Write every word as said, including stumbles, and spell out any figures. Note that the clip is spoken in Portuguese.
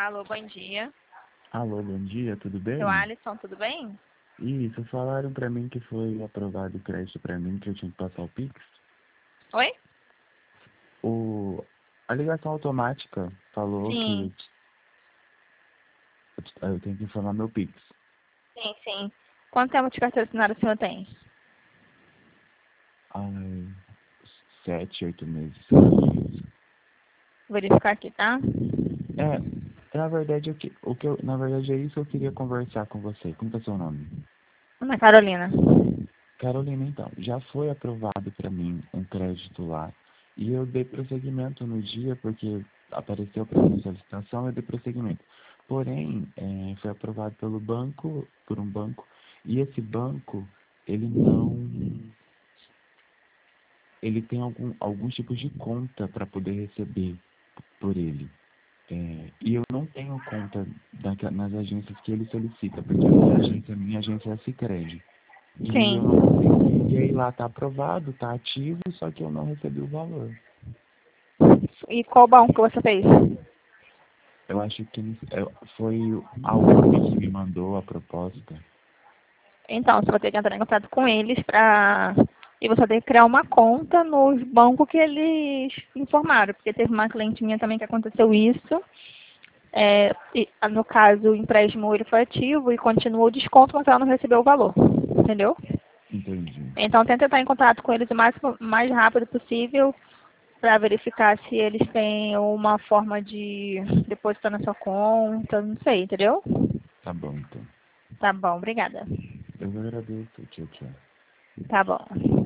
Alô, bom dia. Alô, bom dia, tudo bem? Seu Alisson, tudo bem? Isso, falaram pra mim que foi aprovado o crédito pra mim, que eu tinha que passar o Pix. Oi? O... A ligação automática falou Sim, que eu tenho que informar meu Pix. sim, sim. Quanto tempo de carteira assinada o senhor tem? Ai, sete, oito meses. Vou verificar aqui, tá? É, na verdade, o que, o que eu, na verdade é isso que eu queria conversar com você. Como que é seu nome? Ana Carolina. Carolina, então, já foi aprovado para mim um crédito lá e eu dei prosseguimento no dia porque apareceu para mim a solicitação e eu dei prosseguimento. Porém, eh, foi aprovado pelo banco, por um banco, e esse banco, ele não, ele tem algum, alguns tipos de conta para poder receber por ele. É, e eu não tenho conta daquela- nas agências que ele solicita, porque a minha agência, a minha agência é a Sicredi. E eu não consigo. Sim. E aí lá tá aprovado, tá ativo, só que eu não recebi o valor. E qual banco que você fez? Eu acho que é, foi a Uni que me mandou a proposta. Então, você vai ter que entrar em contato com eles pra... E você tem que criar uma conta nos bancos que eles informaram. Porque teve uma cliente minha também que aconteceu isso. É, e, no caso, o empréstimo ele foi ativo e continuou o desconto, mas ela não recebeu o valor. Entendeu? Entendi. Então, tenta entrar em contato com eles o máximo, mais rápido possível para verificar se eles têm uma forma de depositar na sua conta, não sei, entendeu? Tá bom, então. Tá bom, obrigada. Eu agradeço. Tchau, tchau. Tá bom.